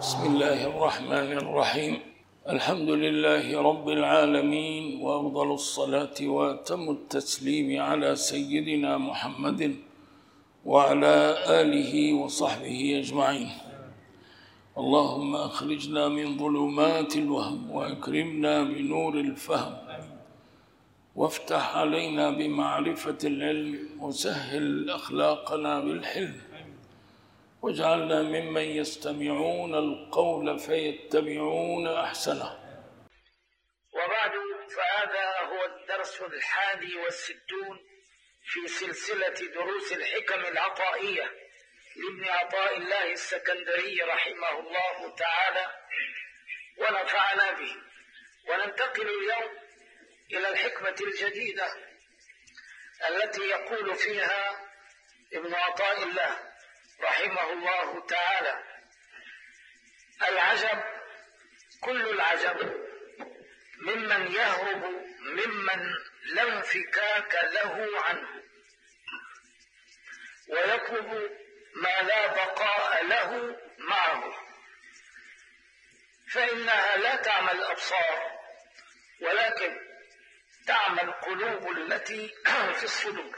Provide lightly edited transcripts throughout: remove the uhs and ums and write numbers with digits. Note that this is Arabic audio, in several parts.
بسم الله الرحمن الرحيم. الحمد لله رب العالمين، وأفضل الصلاة وأتم التسليم على سيدنا محمد وعلى آله وصحبه أجمعين. اللهم أخرجنا من ظلمات الوهم وأكرمنا بنور الفهم، وافتح علينا بمعرفة العلم، وسهل أخلاقنا بالحلم، واجعلنا ممن يستمعون القول فيتبعون أحسنه. وبعد، فهذا هو الدرس 61 في سلسلة دروس الحكم العطائية لابن عطاء الله السكندري رحمه الله تعالى ونفعنا به. وننتقل اليوم إلى الحكمة الجديدة التي يقول فيها ابن عطاء الله رحمه الله تعالى: العجب كل العجب ممن يهرب ممن لا انفكاك له عنه، ويطلب ما لا بقاء له معه، فإنها لا تعمى الأبصار ولكن تعمى القلوب التي في الصدور.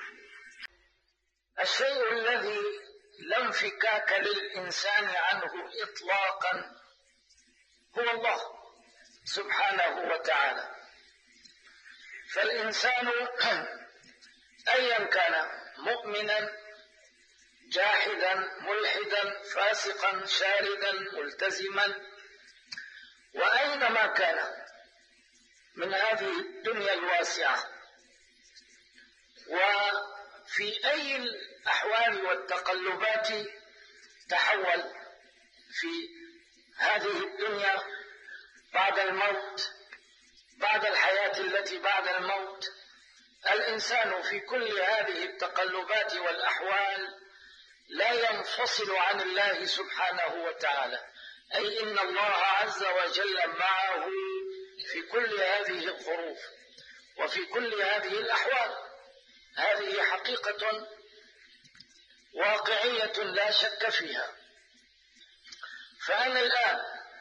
الشيء الذي لا انفكاك للإنسان عنه إطلاقا هو الله سبحانه وتعالى. فالإنسان أيا كان، مؤمنا جاحدا ملحدا فاسقا شاردا ملتزما، وأينما كان من هذه الدنيا الواسعة، وفي أي الأحوال والتقلبات تحول في هذه الدنيا بعد الموت، بعد الحياة التي بعد الموت، الإنسان في كل هذه التقلبات والأحوال لا ينفصل عن الله سبحانه وتعالى، أي إن الله عز وجل معه في كل هذه الظروف وفي كل هذه الأحوال. هذه حقيقة واقعية لا شك فيها. فأنا الآن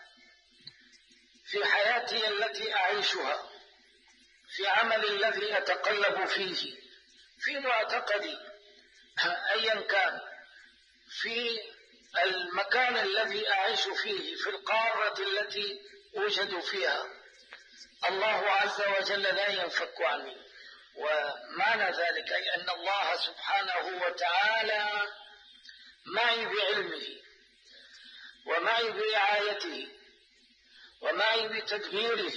في حياتي التي أعيشها، في عملي الذي أتقلب فيه، في معتقدي أيا كان، في المكان الذي أعيش فيه، في القارة التي أوجد فيها، الله عز وجل لا ينفك عني. ومعنى ذلك أي أن الله سبحانه وتعالى معي بعلمه، ومعي برعايته، ومعي بتدبيره،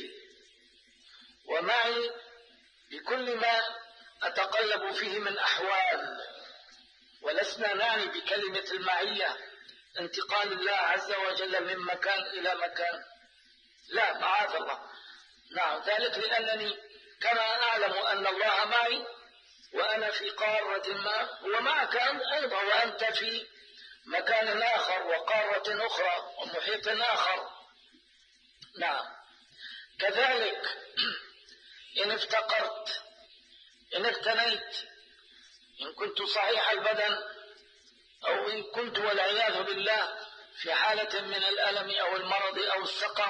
ومعي بكل ما أتقلب فيه من أحوال. ولسنا نعني بكلمة المعية انتقال الله عز وجل من مكان إلى مكان، لا، معاذ الله. نعم، ذلك لأنني كما أعلم أن الله معي وأنا في قارة ما، هو معك أيضا، وأنت في مكان آخر وقارة أخرى ومحيط آخر. نعم، كذلك إن افتقرت، إن اغتنيت، إن كنت صحيح البدن، أو إن كنت والعياذ بالله في حالة من الألم أو المرض أو السقم،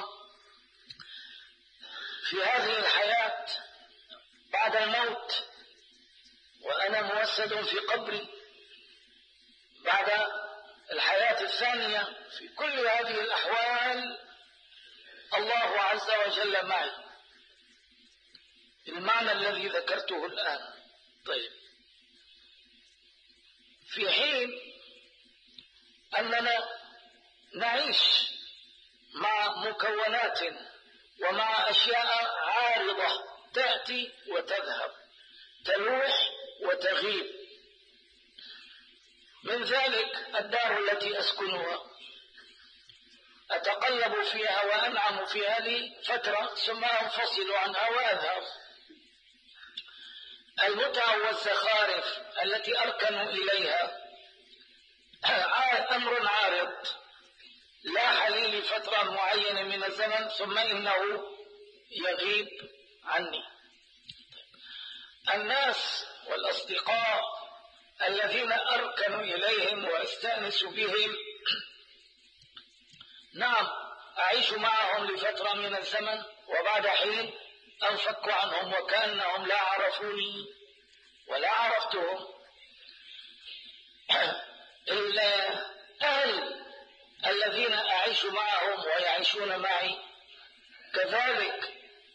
في هذه الحياة بعد الموت وأنا موسد في قبري، بعد الحياة الثانية، في كل هذه الأحوال الله عز وجل معي المعنى الذي ذكرته الآن. طيب، في حين أننا نعيش مع مكونات ومع أشياء عارضة تأتي وتذهب، تلوح وتغيب، من ذلك الدار التي أسكنها، أتقلب فيها وأنعم فيها لي فترة ثم أنفصل عنها وأذهب. المتع والزخارف التي أركن إليها أمر عارض لاح لي لفترة معينة من الزمن ثم إنه يغيب عني. الناس والأصدقاء الذين أركن إليهم وأستأنس بهم نعم، أعيش معهم لفترة من الزمن وبعد حين أنفك عنهم وكأنهم لا عرفوني ولا عرفتهم. الأهل الذين أعيش معهم ويعيشون معي كذلك.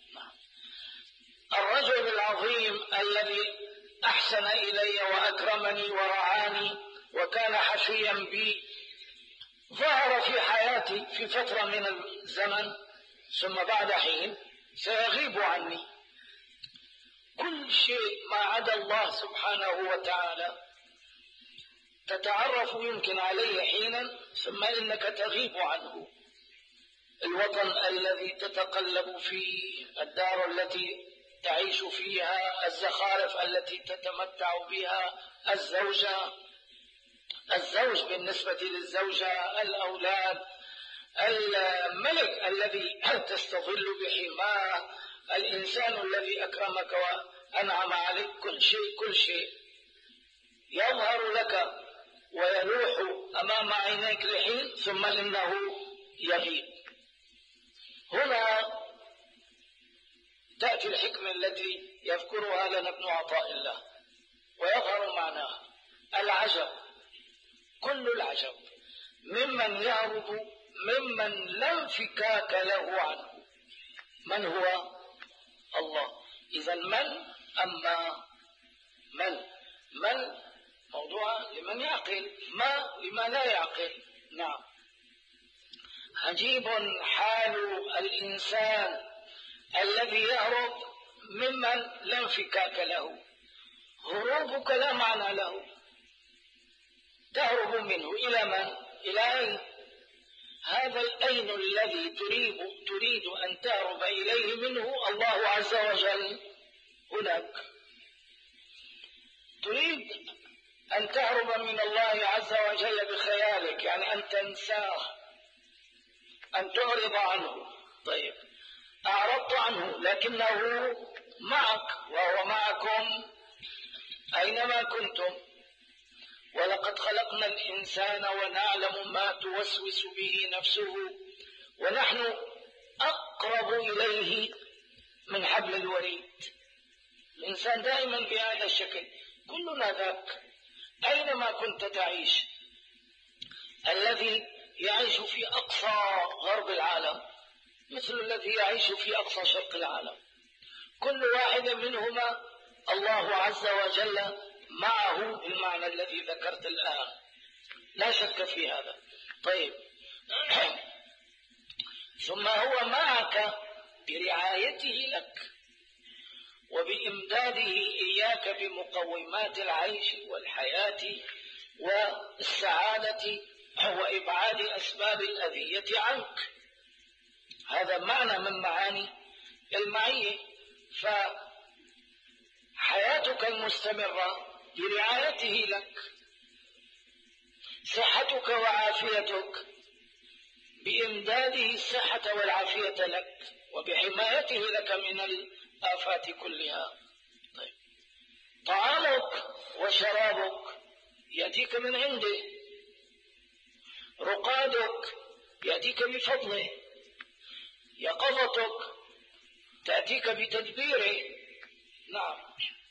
الرجل العظيم الذي أحسن إلي وأكرمني ورعاني وكان حفيا بي ظهر في حياتي في فترة من الزمن ثم بعد حين سيغيب عني. كل شيء ما عدا الله سبحانه وتعالى تتعرف يمكن عليه حينا ثم إنك تغيب عنه. الوطن الذي تتقلب فيه، الدار التي تعيش فيها، الزخارف التي تتمتع بها، الزوج بالنسبة للزوجة، الأولاد، الملك الذي تستظل بحماه، الإنسان الذي أكرمك وأنعم عليك، كل شيء يظهر لك ويلوح أمام عينيك لحين ثم إنه يغيب. هنا تأتي الحكمة التي يذكرها لنا ابن عطاء الله ويظهر معناها. العجب، كل العجب ممن يهرب ممن لا انفكاك له عنه. من هو؟ الله. إذا من أما من موضوع لمن يعقل، ما لما لا يعقل. نعم. عجيب حال الإنسان الذي يهرب ممن لا انفكاك له. هروبك لا معنى له، تهرب منه إلى من؟ إلى أين؟ هذا الأين الذي تريد أن تهرب إليه منه الله عز وجل هناك. تريد أن تهرب من الله عز وجل بخيالك، يعني أن تنساه، أن تعرض عنه. طيب، أعرضت عنه لكنه معك وهو معكم أينما كنتم. ولقد خلقنا الإنسان ونعلم ما توسوس به نفسه ونحن أقرب إليه من حبل الوريد. الإنسان دائما بهذا الشكل، كلنا ذاك أينما كنت تعيش. الذي يعيش في أقصى غرب العالم مثل الذي يعيش في أقصى شرق العالم، كل واحد منهما الله عز وجل معه بالمعنى الذي ذكرت الآن، لا شك في هذا. طيب، ثم هو معك برعايته لك وبإمداده إياك بمقومات العيش والحياة والسعادة وإبعاد أسباب الأذية عنك. هذا معنى من معاني المعية. فحياتك المستمرة برعايته لك، صحتك وعافيتك بإمداده الصحة والعافية لك وبحمايته لك من الآفات كلها. طيب، طعامك وشرابك يأتيك من عنده، رقادك يأتيك بفضله، يقظتك تأتيك بتدبيره. نعم،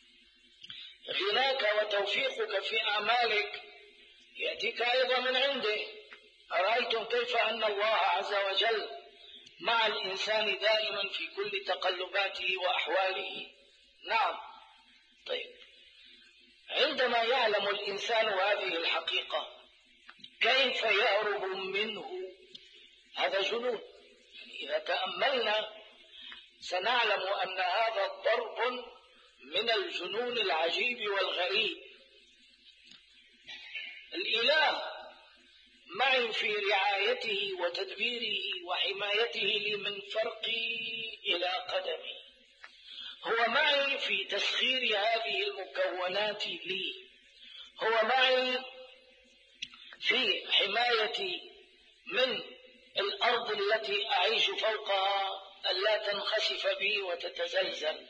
غناك وتوفيقك في أعمالك يأتيك أيضا من عنده. أرأيتم كيف أن الله عز وجل مع الإنسان دائما في كل تقلباته وأحواله. نعم. طيب، عندما يعلم الإنسان هذه الحقيقة كيف يهرب منه؟ هذا جنون. إذا تأملنا سنعلم أن هذا ضرب من الجنون العجيب والغريب. الإله معي في رعايته وتدبيره وحمايته لي من فرقي إلى قدمي، هو معي في تسخير هذه المكونات لي، هو معي في حمايتي من الأرض التي أعيش فوقها ألا تنخسف بي وتتزلزل،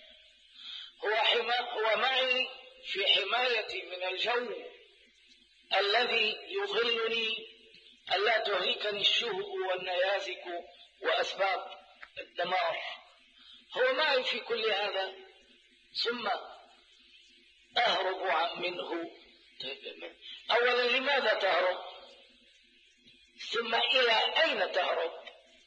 هو معي في حمايتي من الجو الذي يظلني ألا تهلكني الشهب والنيازك وأسباب الدمار. هو معي في كل هذا ثم أهرب منه. أولا لماذا تهرب؟ ثم إلى أين تهرب؟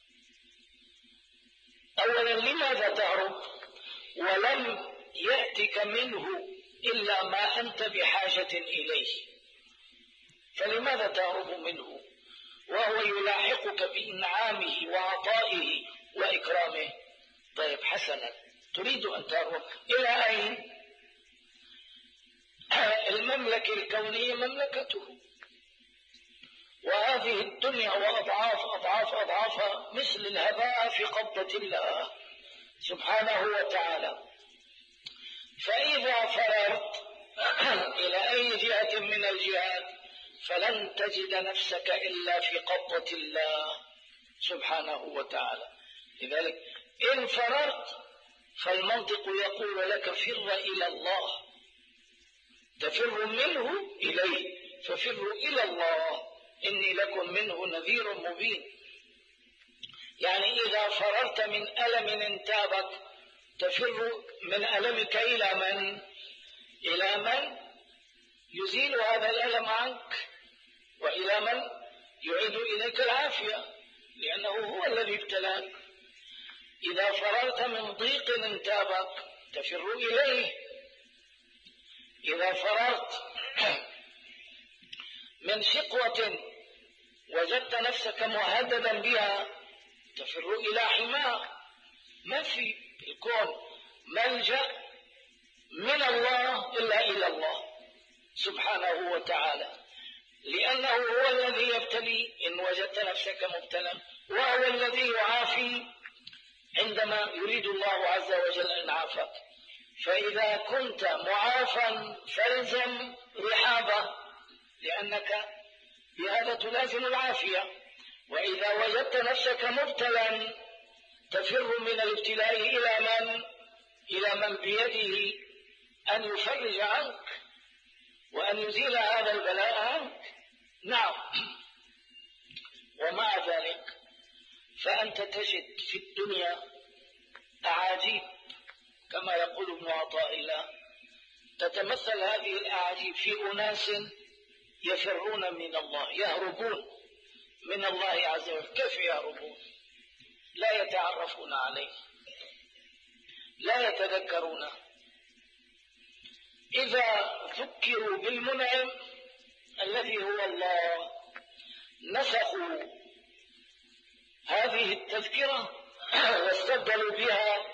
أولا لماذا تهرب ولم يأتك منه إلا ما أنت بحاجة إليه؟ فلماذا تهرب منه وهو يلاحقك بإنعامه وعطائه وإكرامه؟ طيب حسنا، تريد أن تهرب إلى أين؟ المملكة الكونية مملكته، وهذه الدنيا وأضعاف أضعاف أضعافها مثل الهباء في قبضة الله سبحانه وتعالى. فإذا فررت إلى أي جهة من الجهات فلن تجد نفسك إلا في قبضة الله سبحانه وتعالى. لذلك إن فررت فالمنطق يقول لك فر إلى الله، تفر منه إليه، ففروا إلى الله إني لكم منه نذير مبين. يعني إذا فررت من ألم انتابك تفر من ألمك إلى من؟ إلى من يزيل هذا الألم عنك، وإلى من يعيد إليك العافية، لأنه هو الذي ابتلاك. إذا فررت من ضيق انتابك تفر إليه، إذا فررت من شقوة وجدت نفسك مهددا بها تفر إلى حماه. ما في الكون ملجأ من الله إلا إلى الله سبحانه وتعالى، لأنه هو الذي يبتلي إن وجدت نفسك مبتلا، وهو الذي يعافي عندما يريد الله عز وجل أن عافاك. فإذا كنت معافا فالزم رحابه، لأنك بهذا تلازم العافية. وإذا وجدت نفسك مبتلا تفر من الابتلاء إلى من؟ إلى من بيده أن يفرج عنك وأن يزيل هذا البلاء عنك. نعم، ومع ذلك فأنت تجد في الدنيا أعاجيب كما يقول ابن عطاء الله، تتمثل هذه الأعاجيب في أناس يفرون من الله، يهربون من الله عز وجل. كيف يهربون؟ لا يتعرفون عليه، لا يتذكرونه. إذا ذكروا بالمنعم الذي هو الله نسخوا هذه التذكرة واستبدلوا بها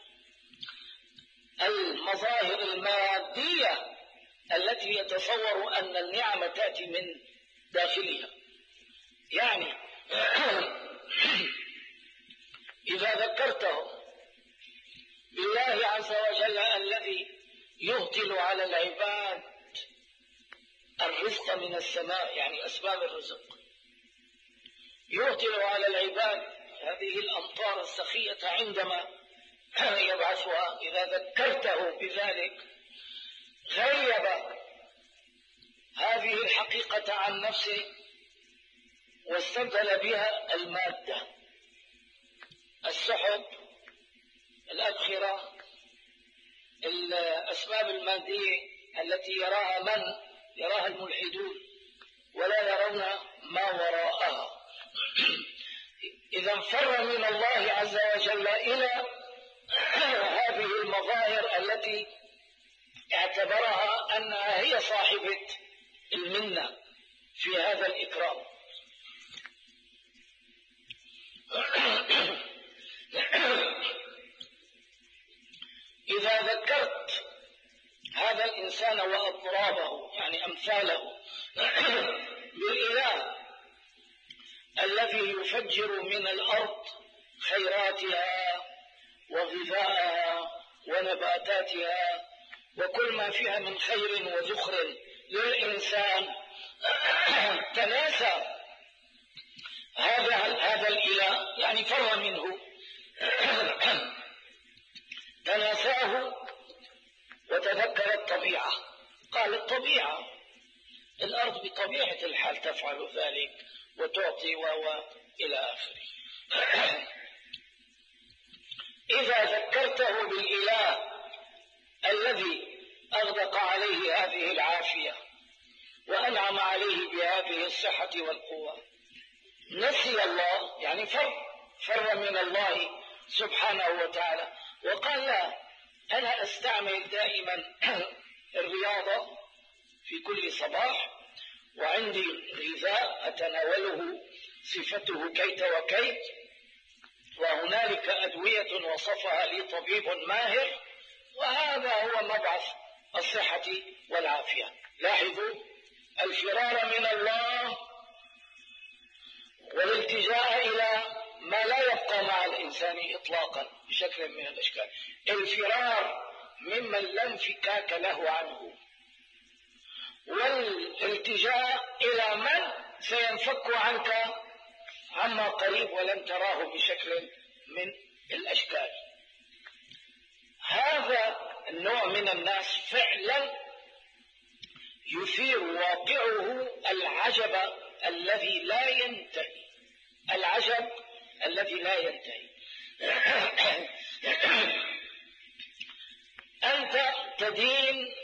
المظاهر المادية التي يتصور أن النعم تأتي من داخلها. يعني إذا ذكرته بالله عز وجل الذي يهطل على العباد الرزق من السماء، يعني أسباب الرزق، يهطل على العباد هذه الأمطار السخية عندما يبعثها، إذا ذكرته بذلك غيب هذه الحقيقة عن نفسه واستبدل بها المادة، السحب، الأبخرة، الأسباب المادية التي يراها الملحدون ولا يرون ما وراءها. إذا فر من الله عز وجل إلى هذه المظاهر التي اعتبرها أنها هي صاحبة المنة في هذا الإكرام. إذا ذكرت هذا الإنسان وأضرابه، يعني أمثاله، بالإله الذي يفجر من الأرض خيراتها وغذاءها ونباتاتها وكل ما فيها من خير وذخر للإنسان، تناسى هذا الإله، يعني فر منه، تناساه وتذكر الطبيعة. قال الطبيعة الأرض بطبيعة الحال تفعل ذلك وتعطي إلى آخره. إذا ذكرته بالإله الذي أغدق عليه هذه العافية وأنعم عليه بهذه الصحة والقوة، نسي الله، يعني فر من الله سبحانه وتعالى، وقال لا، أنا أستعمل دائما الرياضة في كل صباح، وعندي غذاء أتناوله صفته كيت وكيت، وهنالك أدوية وصفها لي طبيب ماهر، وهذا هو مبعث الصحة والعافية. لاحظوا الفرار من الله والالتجاء إلى ما لا يبقى مع الإنسان إطلاقا بشكل من الأشكال، الفرار ممن لا انفكاك له عنه، والالتجاء إلى من سينفك عنك عما قريب ولن تراه بشكل من الأشكال. هذا النوع من الناس فعلا يثير واقعه العجب الذي لا ينتهي، العجب الذي لا ينتهي. أنت تدين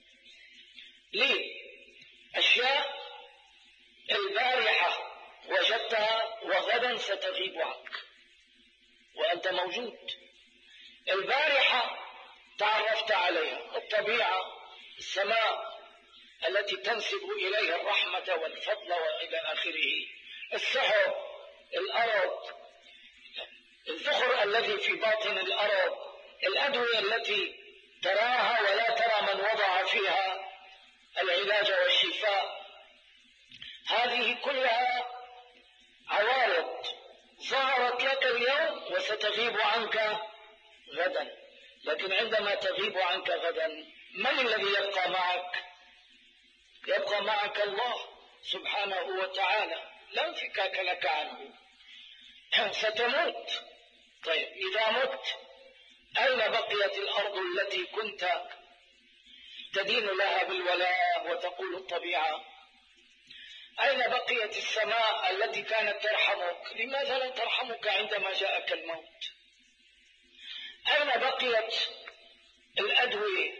لأشياء البارحة وجدتها وغدا ستغيب عنك وأنت موجود. البارحة تعرفت عليها، الطبيعة، السماء التي تنسب إليها الرحمة والفضل وإلى آخره، السحب، الأرض، الذخر الذي في باطن الأرض، الأدوية التي تراها ولا ترى من وضع فيها العلاج والشفاء. هذه كلها عوارض ظهرت لك اليوم وستغيب عنك غدا، لكن عندما تغيب عنك غدا من الذي يبقى معك؟ يبقى معك الله سبحانه وتعالى، لا انفكاك لك عنه. ستموت. طيب إذا مت أين بقيت الأرض التي كنت تدين لها بالولاء وتقول الطبيعة؟ أين بقيت السماء التي كانت ترحمك؟ لماذا لم ترحمك عندما جاءك الموت؟ أين بقيت الأدوية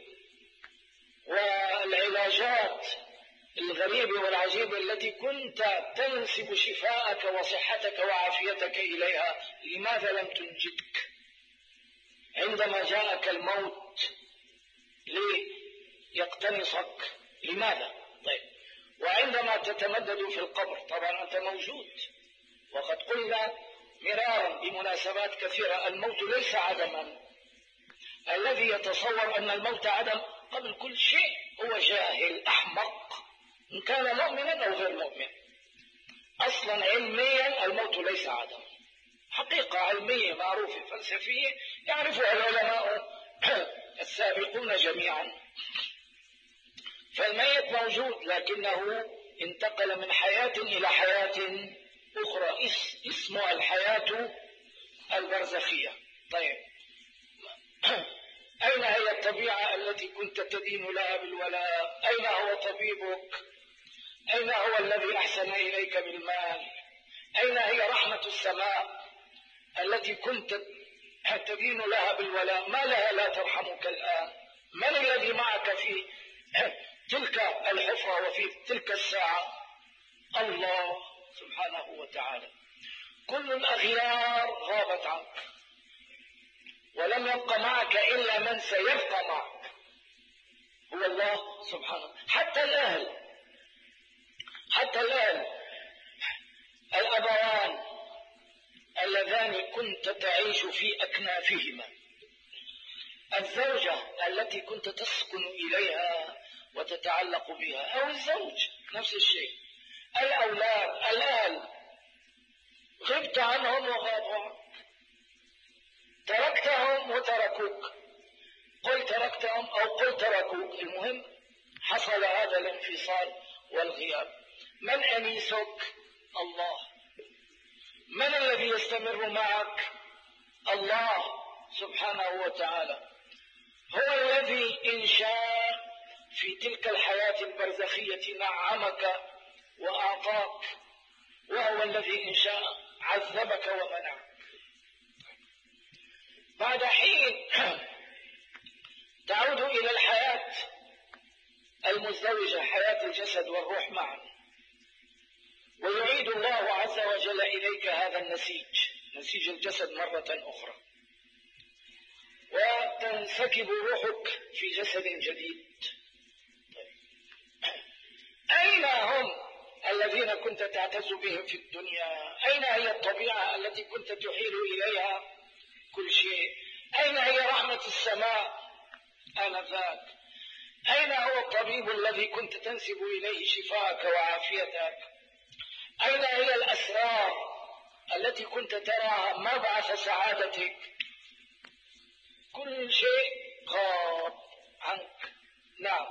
والعلاجات الغريبة والعجيبة التي كنت تنسب شفاءك وصحتك وعافيتك إليها؟ لماذا لم تنجدك عندما جاءك الموت ليقتنصك؟ لماذا؟ طيب، وعندما تتمدد في القبر طبعا أنت موجود، وقد قلنا مرارا بمناسبات كثيرة الموت ليس عدما. الذي يتصور أن الموت عدم قبل كل شيء هو جاهل أحمق، إن كان مؤمنا أو غير مؤمن. أصلا علميا الموت ليس عدم، حقيقة علمية معروفة فلسفية يعرفها العلماء السابقون جميعا. فالميت موجود لكنه انتقل من حياة إلى حياة أخرى اسمها الحياة البرزخية. طيب أين هي الطبيعة التي كنت تدين لها بالولاء؟ أين هو طبيبك؟ أين هو الذي أحسن إليك بالمال؟ أين هي رحمة السماء التي كنت تدين لها بالولاء؟ ما لها لا ترحمك الآن؟ من الذي معك في تلك الحفرة وفي تلك الساعة؟ الله سبحانه وتعالى. كل الأغيار غابت عنك ولم يبقى معك إلا من سيبقى معك هو الله سبحانه. حتى الأهل الأبوان اللذان كنت تعيش في أكنافهما، الزوجة التي كنت تسكن إليها وتتعلق بها، أو الزوج نفس الشيء، الأولاد، الأهل، غبت عنهم وغابوا عنك، تركتهم وتركوك، قل تركتهم أو قل تركوك، المهم حصل هذا الانفصال والغياب. من أنيسك؟ الله. من الذي يستمر معك؟ الله سبحانه وتعالى. هو الذي إن شاء في تلك الحياة البرزخية نعمك وأعطاك، وهو الذي إن شاء عذبك ومنعك. بعد حين تعود إلى الحياة المزدوجة، حياة الجسد والروح معا، ويعيد الله عز وجل إليك هذا النسيج، نسيج الجسد مرة أخرى، وتنسكب روحك في جسد جديد. أين هم الذين كنت تعتز بهم في الدنيا؟ أين هي الطبيعة التي كنت تحيل إليها كل شيء؟ أين هي رحمة السماء آنذاك؟ أين هو الطبيب الذي كنت تنسب إليه شفاءك وعافيتك؟ أين هي الأسرار التي كنت تراها مبعث سعادتك؟ كل شيء غاب عنك. نعم،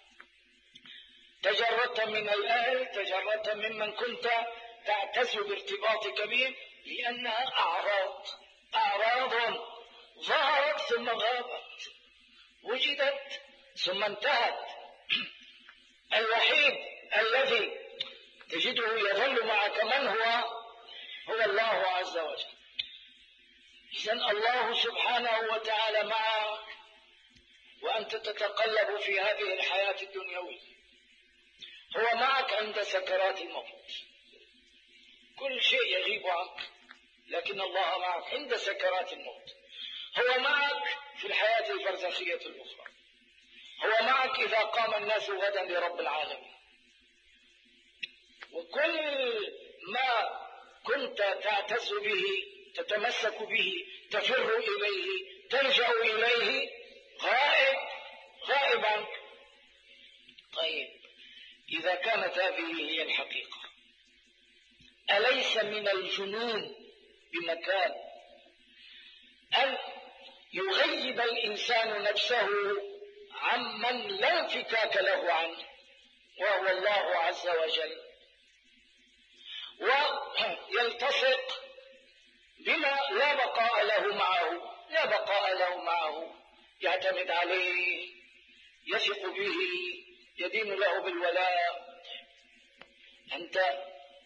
تجردت من الأهل، تجردت ممن كنت تعتز بارتباطك بهم، لأنها أعراض ظهرت ثم غابت، وجدت ثم انتهت. الوحيد الذي تجده يظل معك من هو الله عز وجل. إذن الله سبحانه وتعالى معك وأنت تتقلب في هذه الحياة الدنيوية. هو معك عند سكرات الموت، كل شيء يغيب عنك، لكن الله معك عند سكرات الموت. هو معك في الحياة البرزخية الأخرى، هو معك إذا قام الناس غدا لرب العالمين. وكل ما كنت تعتز به، تتمسك به، تفر إليه، تلجأ إليه، غائب عنك. طيب، إذا كانت هذه هي الحقيقة، أليس من الجنون بمكان أن يغيب الإنسان نفسه عمن لا انفكاك له عنه، وهو الله عز وجل، ويلتصق بما لا بقاء له معه، يعتمد عليه، يثق به، يدين له بالولاء. أنت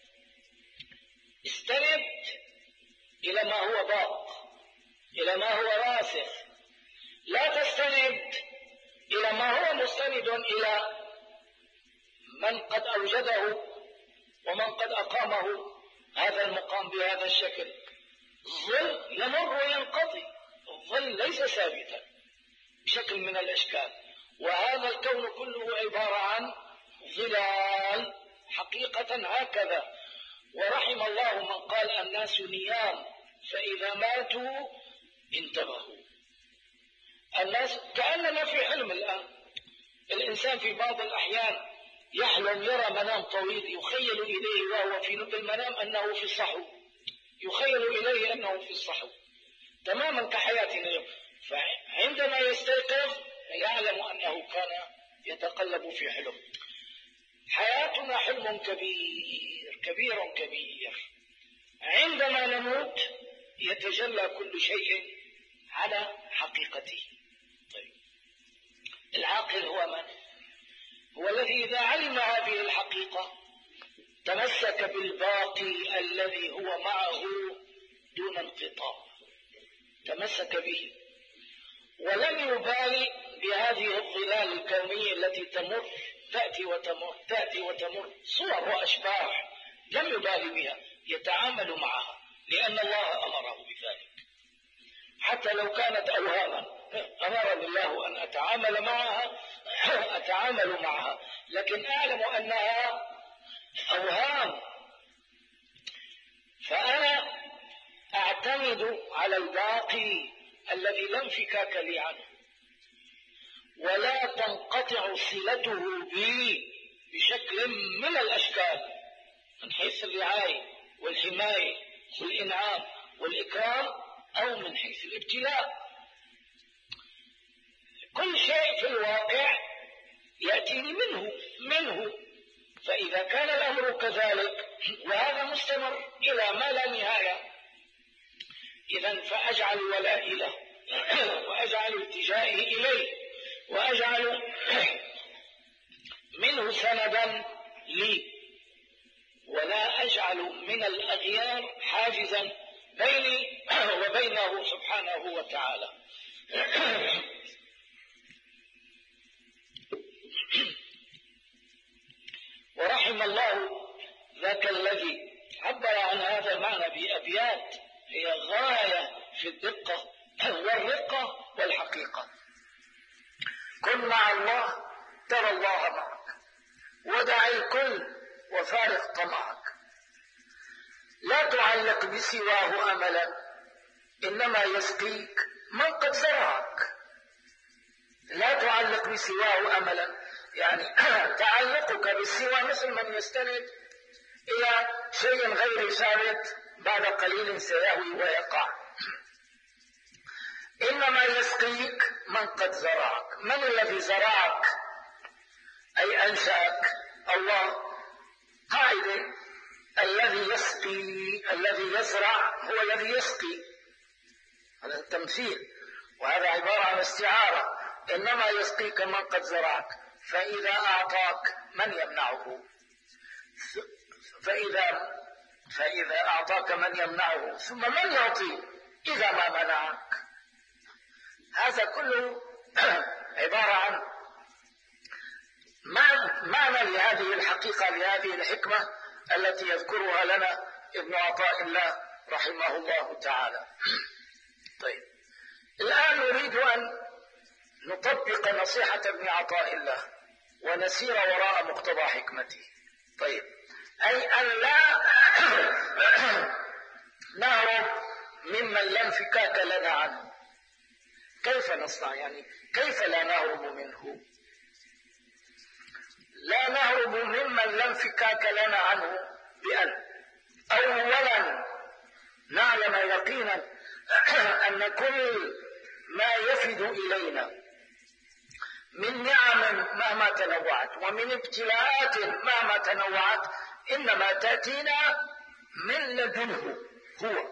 استند إلى ما هو باق، إلى ما هو راسخ، لا تستند إلى ما هو مستند إلى من قد أوجده ومن قد أقامه هذا المقام بهذا الشكل. الظل يمر وينقضي، الظل ليس ثابتا بشكل من الأشكال، وهذا الكون كله عبارة عن ظلال حقيقة هكذا. ورحم الله من قال الناس نيام فإذا ماتوا انتبهوا. الناس كأننا في حلم الآن. الإنسان في بعض الأحيان يحلم، يرى منام طويل، يخيل إليه وهو في المنام أنه في الصحو، يخيل إليه أنه في الصحو تماما كحياتنا اليوم. فعندما يستيقظ يعلم أنه كان يتقلب في حلم. حياتنا حلم كبير كبير كبير. عندما نموت يتجلى كل شيء على حقيقته. طيب، العاقل هو من؟ هو الذي إذا علم هذه الحقيقة تمسك بالباقي الذي هو معه دون انقطاع، تمسك به ولم يبالي بهذه الظلال الكونية التي تمر، تأتي وتمر، تأتي وتمر، صور وأشباح، لم يبالي بها، يتعامل معها لأن الله أمره بذلك. حتى لو كانت أوهاما أمرني الله أن أتعامل معها، أتعامل معها، لكن أعلم أنها أوهام، فأنا أعتمد على الباقي الذي لا انفكاك لي عنه، ولا تنقطع صلته بي بشكل من الأشكال، من حيث الرعاية والحماية والإنعام والإكرام، أو من حيث الابتلاء. كل شيء في الواقع يأتيني منه. فإذا كان الأمر كذلك وهذا مستمر إلى ما لا نهاية، إذن فأجعل ولائي له، وأجعل التجائي إليه، وأجعل منه سندا لي، ولا أجعل من الأغيار حاجزا بيني وبينه سبحانه وتعالى. ورحم الله ذاك الذي عبر عن هذا المعنى بأبيات هي غاية في الدقة والرقة والحقيقة. كن مع الله ترى الله معك، ودع الكل وفارق طمعك، لا تعلق بسواه أملا إنما يسقيك من قد زرعك. لا تعلق بسواه أملا، يعني تعلقك بالسوى مثل من يستند إلى شيء غير ثابت بعد قليل سيهوي ويقع. إنما يسقيك من قد زرعك. من الذي زرعك؟ أي أنشأك الله. قاعدة: الذي يسقي، الذي يزرع هو الذي يسقي. هذا التمثيل، وهذا عبارة عن استعارة. إنما يسقيك من قد زرعك، فإذا أعطاك من يمنعه؟ فإذا أعطاك من يمنعه، ثم من يعطي إذا ما منعك؟ هذا كله عبارة عن معنى لهذه الحقيقة، لهذه الحكمة التي يذكرها لنا ابن عطاء الله رحمه الله تعالى. طيب، الآن نريد أن نطبق نصيحة ابن عطاء الله ونسير وراء مقتضى حكمته. طيب، أي أن لا نهرب ممن لا انفكاك لنا عنه. كيف نصنع؟ يعني كيف لا نهرب منه؟ لا نهرب ممن لا انفكاك لنا عنه بأن أولا نعلم يقينا أن كل ما يفد إلينا من نعم مهما تنوعت ومن ابتلاءات مهما تنوعت إنما تأتينا من لدنه هو.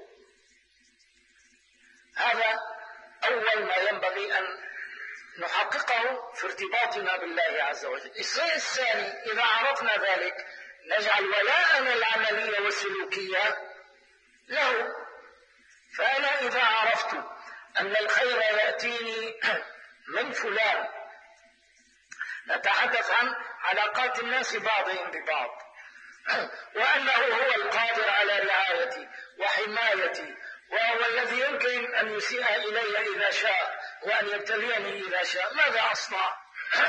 هذا أول ما ينبغي أن نحققه في ارتباطنا بالله عز وجل. الشيء الثاني، إذا عرفنا ذلك نجعل ولاءنا العملية والسلوكية له. فأنا إذا عرفت أن الخير يأتيني من فلان، نتحدث عن علاقات الناس بعضهم ببعض، وأنه هو القادر على رعايتي وحمايتي، وهو الذي يمكن أن يسيء إلي إذا شاء وأن يبتليني إذا شاء، ماذا أصنع؟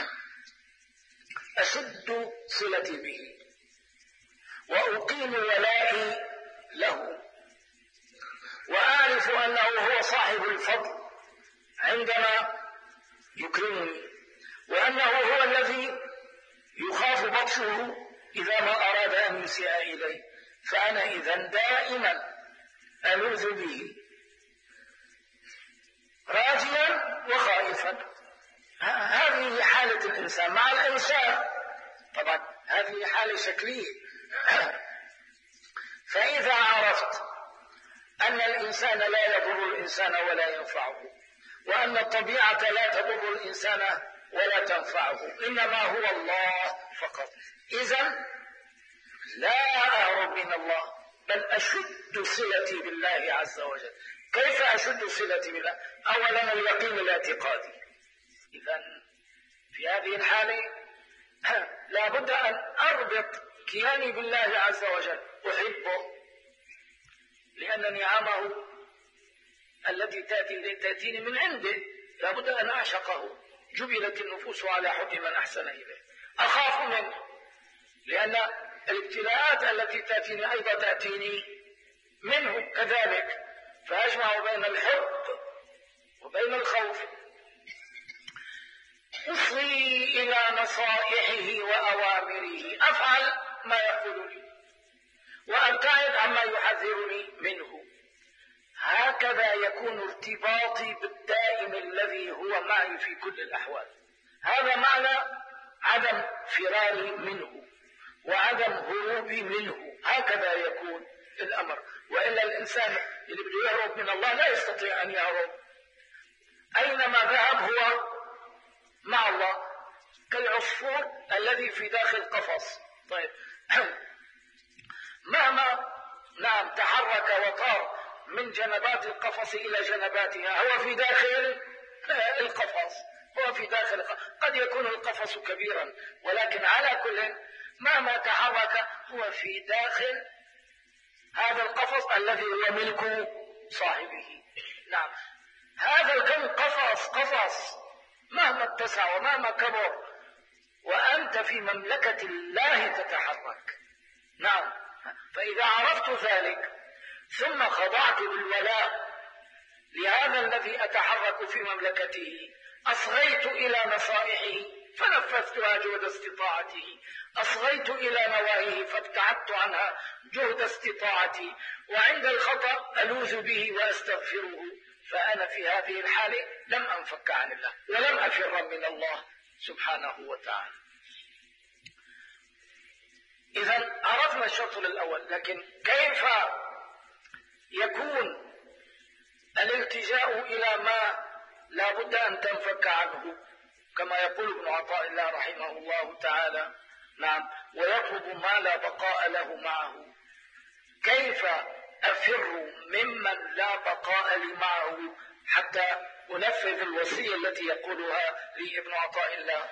أشد صلتي به وأقيم ولائي له، وأعرف أنه هو صاحب الفضل عندما يكرمني، وأنه هو الذي يخاف بطشه إذا ما أراد أن يسيء إلي. فأنا إذن دائما ألوذ به راجيا وخائفا. هذه حالة الإنسان مع الإنسان، طبعا هذه حالة شكلية. فإذا عرفت أن الإنسان لا يضر الإنسان ولا ينفعه، وأن الطبيعة لا تضر الإنسان ولا تنفعه، إنما هو الله فقط، إذن لا أهرب من الله بل أشد صلتي بالله عز وجل. كيف أشد صلتي بالله؟ أولا اليقين الاعتقادي. إذن في هذه الحالة لا بد أن أربط كياني بالله عز وجل، أحبه لأن نعمه التي تأتيني من عنده لا بد أن أعشقه. جبلت النفوس على حب من أحسن إليه. أخاف منه لأن الابتلاءات التي تأتيني أيضا تأتيني منه كذلك، فأجمع بين الحب وبين الخوف. أصغي إلى نصائحه وأوامره، أفعل ما يقول لي وأبتعد عما يحذرني منه. هكذا يكون ارتباطي بالدائم الذي هو معي في كل الأحوال. هذا معنى عدم فراري منه وعدم هروبي منه. هكذا يكون الأمر، وإلا الإنسان اللي بده يهرب من الله لا يستطيع أن يهرب. أينما ذهب هو مع الله، كالعصفور الذي في داخل قفص. طيب مهما تحرك وطار من جنبات القفص إلى جنباتها هو في داخل القفص، قد يكون القفص كبيرا، ولكن على كل مهما تحرك هو في داخل هذا القفص الذي هو ملك صاحبه. نعم، هذا الكون قفص مهما اتسع ومهما كبر، وأنت في مملكة الله تتحرك. نعم، فإذا عرفت ذلك ثم خضعت بالولاء لهذا الذي أتحرك في مملكته، أصغيت إلى نصائحه فنفذتها جهد استطاعته، أصغيت إلى نواهيه فابتعدت عنها جهد استطاعتي، وعند الخطأ ألوذ به وأستغفره، فأنا في هذه الحالة لم أنفك عن الله ولم أفر من الله سبحانه وتعالى. إذن عرفنا الشرط الأول، لكن كيف يكون الالتجاء إلى ما لا بد أن تنفك عنه كما يقول ابن عطاء الله رحمه الله تعالى؟ نعم، ويطلب ما لا بقاء له معه. كيف أفر ممن لا بقاء لي معه حتى أنفذ الوصية التي يقولها لي ابن عطاء الله؟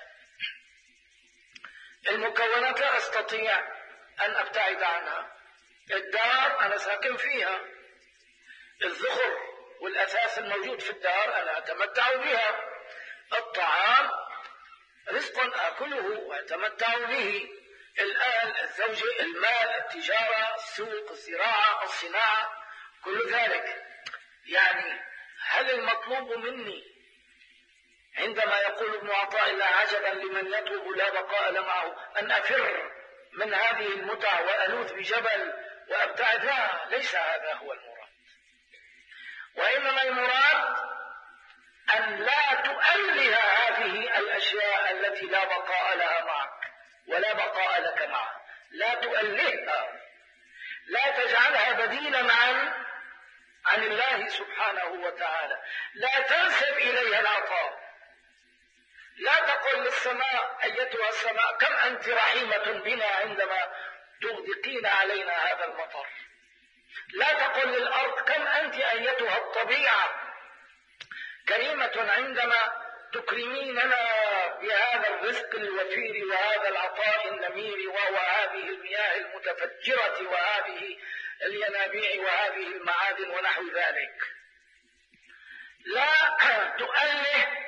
المكونات لا أستطيع أن أبتعد عنها. الدار أنا ساكن فيها، الذخر والأثاث الموجود في الدار أنا أتمتع بها، الطعام رزق آكله وأتمتع به، الآل، الزوجة، المال، التجارة، السوق، الزراعة، الصناعة، كل ذلك. يعني هل المطلوب مني عندما يقول ابن عطاء الله عجبا لمن يطلب لا بقاء له معه أن أفر من هذه المتع وألوذ بجبل وأبتعد؟ لا، ليس هذا هو المراد، وإنما المراد أن لا تؤله هذه الأشياء التي لا بقاء لها معك ولا بقاء لك معها، لا تؤلهها، لا تجعلها بديلا عن الله سبحانه وتعالى، لا تنسب إليها العطاء، لا تقل للسماء أيتها السماء كم أنت رحيمة بنا عندما تغدقين علينا هذا المطر، لا تقل للأرض كم أنت أيتها الطبيعة كريمة عندما تكرميننا بهذا الرزق الوفير وهذا العطاء النمير وهو هذه المياه المتفجرة وهذه الينابيع وهذه المعادن ونحو ذلك. لا تؤله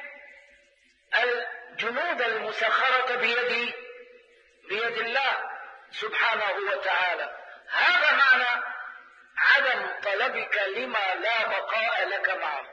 الجنود المسخرة بيد الله سبحانه وتعالى. هذا معنى عدم طلبك لما لا بقاء لك معه،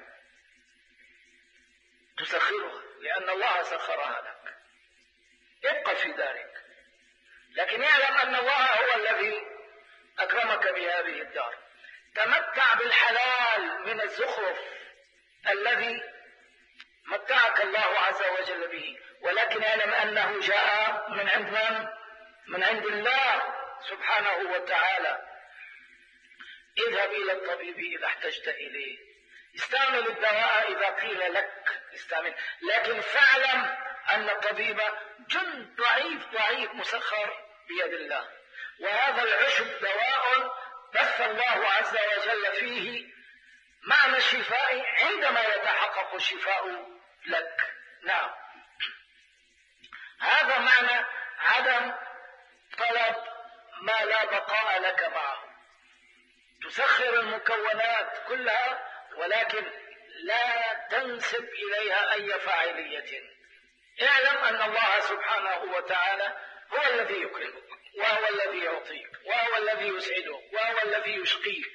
تسخرها لأن الله سخرها لك، ابقى في ذلك، لكن اعلم أن الله هو الذي أكرمك بهذه الدار. تمتع بالحلال من الزخرف الذي متعك الله عز وجل به، ولكن اعلم أنه جاء من عند من؟ من عند الله سبحانه وتعالى. اذهب إلى الطبيب إذا احتجت إليه، استعمل الدواء إذا قيل لك استعمل، لكن فاعلم أن الطبيب جند ضعيف مسخر بيد الله، وهذا العشب دواء بث الله عز وجل فيه معنى الشفاء عندما يتحقق الشفاء لك. نعم، هذا معنى عدم طلب ما لا بقاء لك معه. تسخر المكونات كلها ولكن لا تنسب إليها أي فاعلية. اعلم أن الله سبحانه وتعالى هو الذي يكرمك، وهو الذي يعطيك، وهو الذي يسعدك، وهو الذي يشقيك،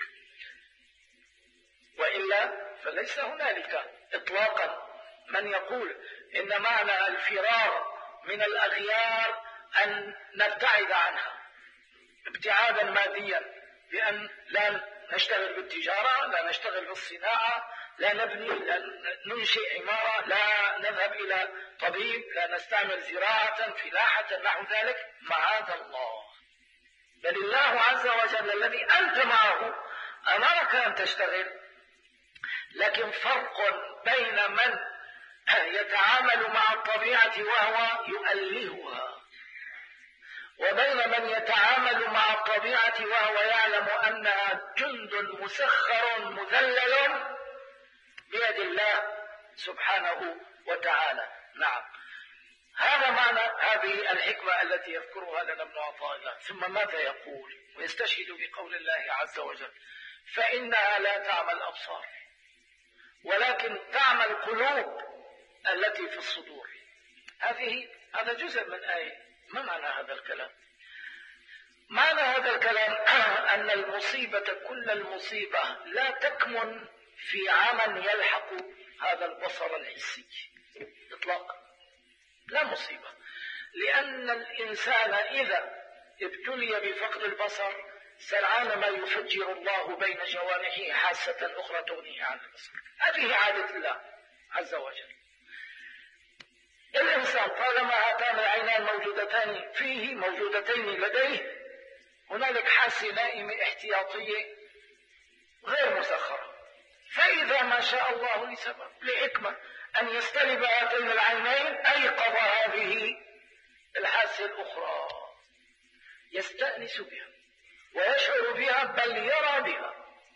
وإلا فليس هنالك إطلاقا من يقول إن معنى الفرار من الأغيار أن نبتعد عنها ابتعادا ماديا، بأن لا نشتغل بالتجارة، لا نشتغل بالصناعة، لا نبني، لا ننشئ عمارة، لا نذهب إلى طبيب، لا نستعمل زراعة فلاحة نحو ذلك، معاذ الله. بل الله عز وجل الذي أنت معه أمرك أن تشتغل، لكن فرق بين من يتعامل مع الطبيعة وهو يؤلهها، وبين من يتعامل مع الطبيعة وهو يعلم أنها جند مسخر مذلل بيد الله سبحانه وتعالى. نعم، هذا معنى هذه الحكمة التي يذكرها لنا ابن عطاء الله. ثم ماذا يقول؟ ويستشهد بقول الله عز وجل: فإنها لا تعمى الأبصار ولكن تعمى القلوب التي في الصدور. هذا جزء من آية. ما معنى هذا الكلام؟ معنى هذا الكلام أن المصيبة، كل المصيبة، لا تكمن في عمى يلحق هذا البصر الحسي إطلاقا، لا مصيبة، لأن الإنسان إذا ابتلي بفقد البصر سرعان ما يفجر الله بين جوانحه حاسة أخرى تغنيه عن البصر. هذه عادة الله عز وجل. الإنسان طالما هاتان العينان موجودتان فيه، موجودتين لديه، هنالك حاسة نائمة احتياطية غير مسخرة، فإذا ما شاء الله لسبب، لحكمة، أن يستلب هاتين العينين أيقظ هذه الحاسة الأخرى، يستأنس بها ويشعر بها بل يرى بها.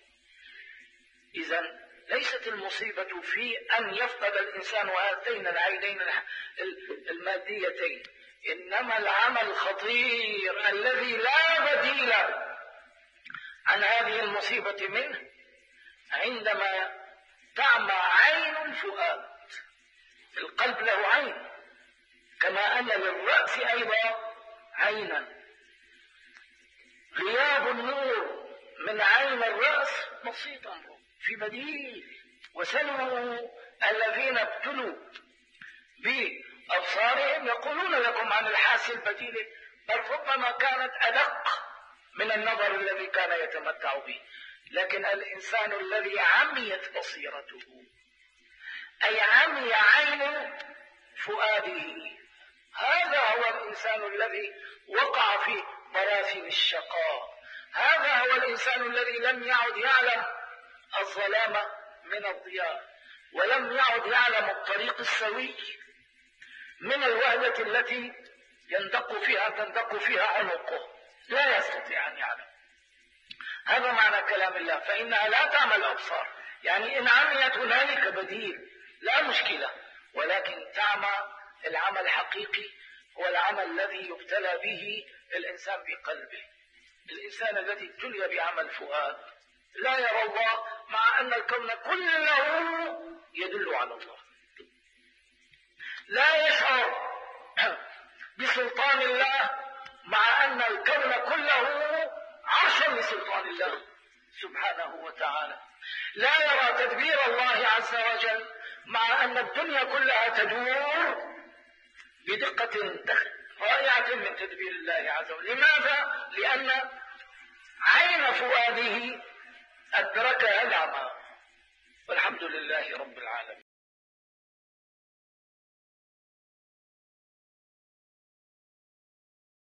إذن ليست المصيبة في أن يفقد الإنسان هاتين العينين الماديتين، إنما العمى الخطير الذي لا بديل عن هذه المصيبة منه عندما تعمى عين الفؤاد. القلب له عين، كما أن للرأس أيضا عينا. غياب النور من عين الرأس بسيط أمره في بديل. وسلوا الذين ابتلوا بأبصارهم يقولون لكم عن الحاسة البديلة، بل ربما كانت أدق من النظر الذي كان يتمتع به. لكن الإنسان الذي عميت بصيرته، أي عمي عين فؤاده، هذا هو الإنسان الذي وقع في براثن الشقاء. هذا هو الإنسان الذي لم يعد يعلم الظلام من الضياء، ولم يعد يعلم الطريق السوي من الوهلة التي تندق فيها عنقه، لا يستطيع أن يعلم. هذا معنى كلام الله: فإنها لا تعمى الأبصار، يعني إن عميت هنالك بديل لا مشكلة، ولكن تعمى العمى الحقيقي هو العمى الذي يبتلى به الإنسان بقلبه. الإنسان الذي ابتلي بعمى الفؤاد لا يرى الله، مع أن الكون كله يدل على الله. لا يشعر بسلطان الله، مع أن الكون كله عرش لسلطان الله سبحانه وتعالى. لا يرى تدبير الله عز وجل، مع أن الدنيا كلها تدور بدقة رائعة من تدبير الله عز وجل. لماذا؟ لأن عين فؤاده أدركها العمى. والحمد لله رب العالمين.